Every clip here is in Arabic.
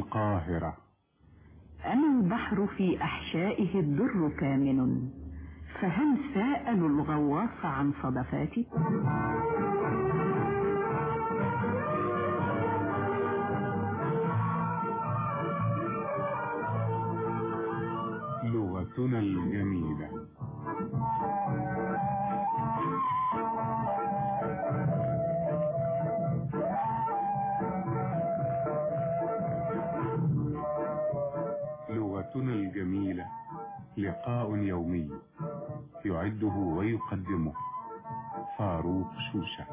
القاهرة. أنا البحر في أحشائه الدر كامن، فهل سألوا الغواص عن صدفاتي؟ لغتنا الجميلة. لغتنا الجميلة لقاء يومي يعده ويقدمه فاروق شوشة.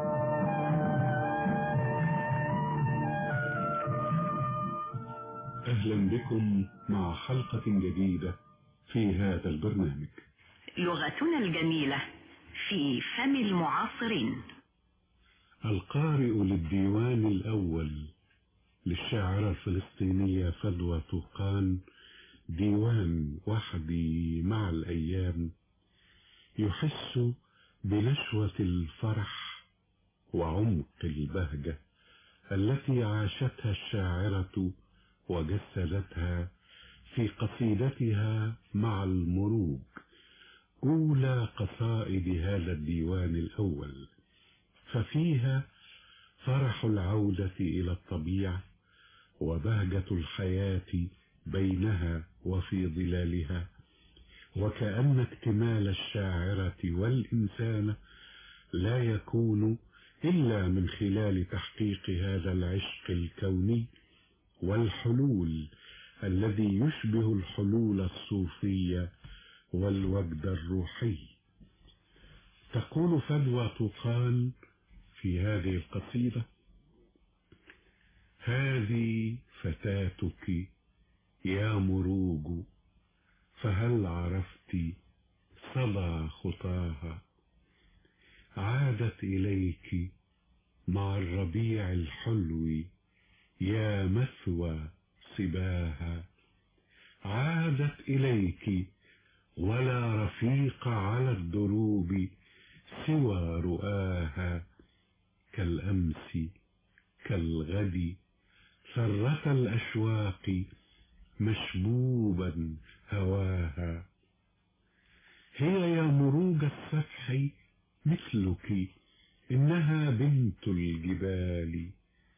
أهلا بكم مع حلقة جديدة في هذا البرنامج. لغتنا الجميلة في فم المعاصرين. القارئ للديوان الأول للشاعرة الفلسطينية فدوى طوقان، ديوان وحدي مع الأيام، يحس بنشوة الفرح وعمق البهجة التي عاشتها الشاعرة وجسدتها في قصيدتها مع المروج، أولى قصائد هذا الديوان الأول، ففيها فرح العودة إلى الطبيعة وبهجة الحياة بينها وفي ظلالها، وكأن اكتمال الشاعرة والإنسان لا يكون إلا من خلال تحقيق هذا العشق الكوني والحلول الذي يشبه الحلول الصوفية والوجد الروحي. تقول فدوى طوقان في هذه القصيدة: هذه فتاتك يا مروج، فهل عرفت صدى خطاها، عادت إليك مع الربيع الحلو يا مثوى صباها، عادت إليك ولا رفيق على الدروب سوى رؤاها، كالأمس كالغد ثرة الأشواق مشبوبا هواها. هي يا مروج السفح مثلك، إنها بنت الجبال،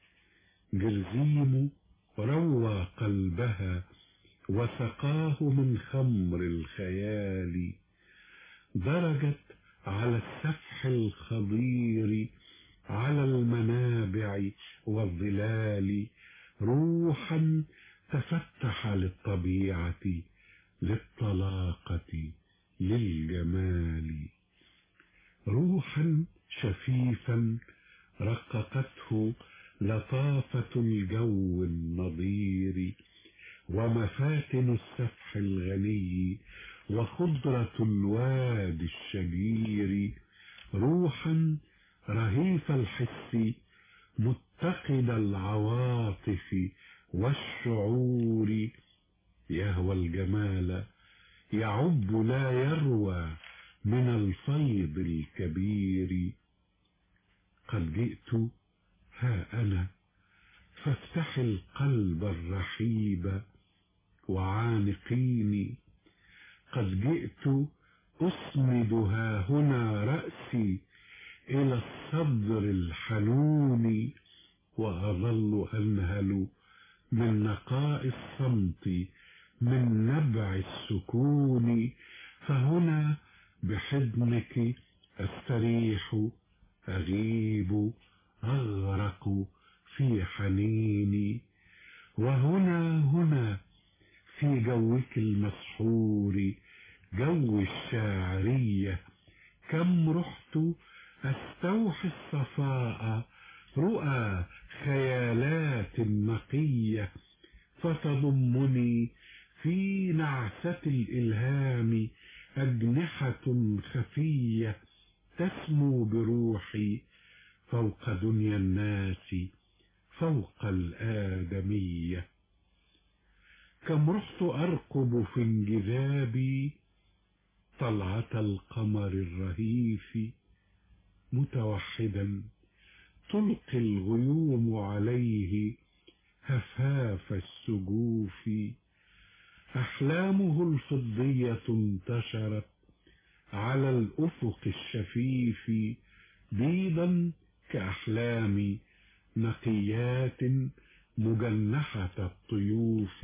جرزيم روى قلبها وسقاه من خمر الخيال، درجت على السفح الخضير على المنابع والظلال، روحا تفتح للطبيعة للطلاقة للجمال، روحا شفيفا رققته لطافة الجو النضير ومفاتن السفح الغني وخضرة الوادي الشجير، روحا رهيف الحس متقد العواطف والشعور، يهوى الجمال يعب لا يروى من الفيض الكبير. قد جئت ها أنا فافتح القلب الرحيب وعانقيني، قد جئت أسند ها هنا رأسي إلى الصدر الحنون، وأظل أنهل من نقاء الصمت من نبع السكون، فهنا بحضنك أستريح أغيب أغرق في حنيني، وهنا في جوك المسحور جو الشاعرية كم رحت أستوحي الصفاء رؤى خيالات نقية، فتضمني في نعسة الإلهام أجنحة خفية تسمو بروحي فوق دنيا الناس فوق الآدمية. كم رحت أرقب في انجذابي طلعة القمر الرهيف، متوحدا تلقي الغيوم عليه هفاف السجوف. أحلامه الفضية انتشرت على الأفق الشفيف بيضا كأحلام نقيات مجنحة الطيوف.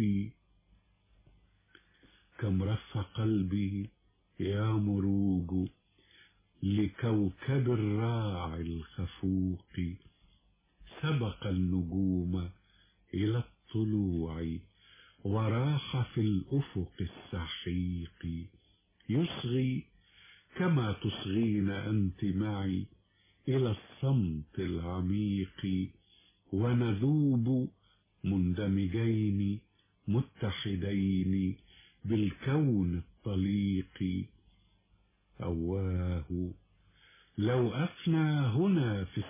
كم رف قلبي يا مروج لكوكب الراعي الخفوق، سبق النجوم إلى الطلوع وراح في الأفق السحيق. يصغي كما تصغين أنت معي إلى الصمت العميق، ونذوب مندمجين متحدين بالكون الطليق. أواه لو أفنى هنا في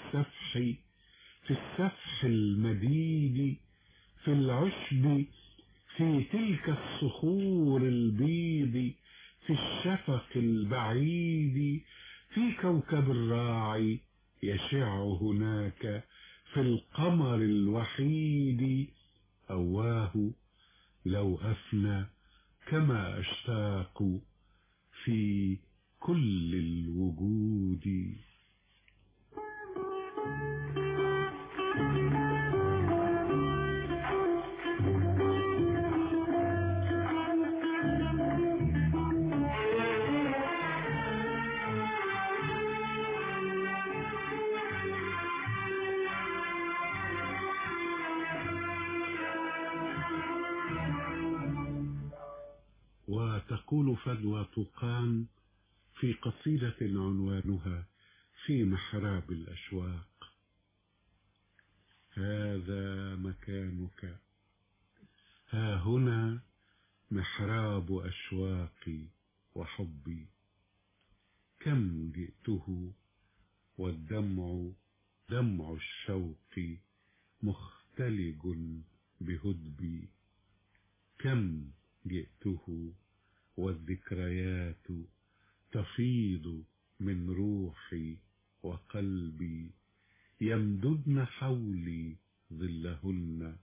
السفح المديد، في العشب، في تلك الصخور البيض، في الشفق البعيد، في كوكب الراعي يشع هناك، في القمر الوحيد. أواه لو أفنى كما أشتاق في كل الوجود. وتقول فدوى طوقان في قصيدة عنوانها في محراب الأشواق: هذا مكانك، ها هنا محراب أشواقي وحبي. كم جئته والدمع دمع الشوق مختلج بهدبي. كم جئته والذكريات تفيض من روحي وقلبي، يمددن حولي ظلهن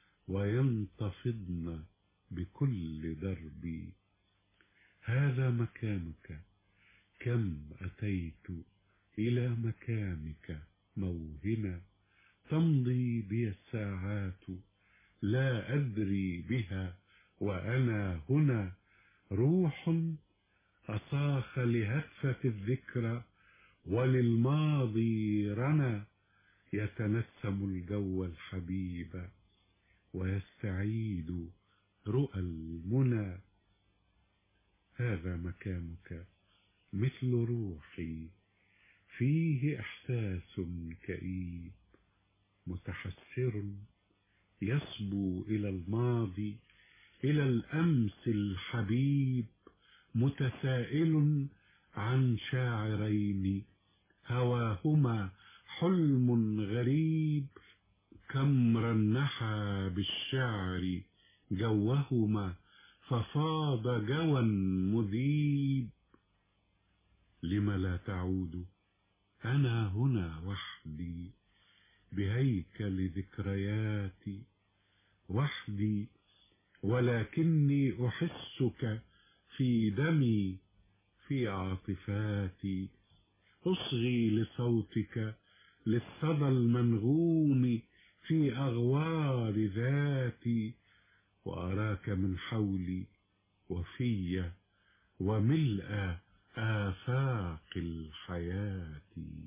وينتفضن بكل دربي. هذا مكانك، كم أتيت إلى مكانك موهنة، تمضي بي الساعات لا أدري بها وأنا هنا. روح أصاخ لهفة الذكرى وللماضي رنا، يتنسم الجو الحبيب ويستعيد رؤى المنى. هذا مكانك مثل روحي، فيه إحساس كئيب متحسر يصبو إلى الماضي، إلى الأمس الحبيب، متسائل عن شاعرين هواهما حلم غريب. كم رنحا بالشعر جوهما ففاض جوى مذيب. لم لا تعود؟ أنا هنا وحدي بهيكل ذكرياتي، وحدي ولكني أحسك في دمي، في عاطفاتي. أصغي لصوتك للصدى المنغوم في أغوار ذاتي، وأراك من حولي وفي وملء آفاق الحياة.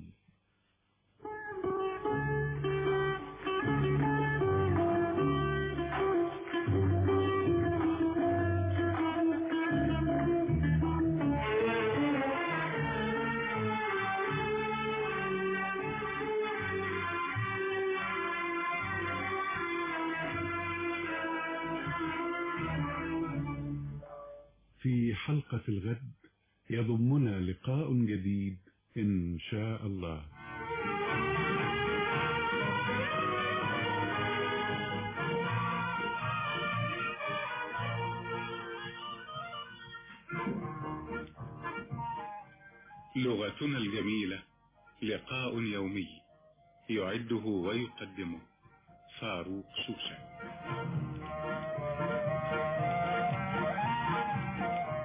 في حلقة الغد يضمنا لقاء جديد إن شاء الله. لغتنا الجميلة، لقاء يومي، يعده ويقدمه فاروق سوسة.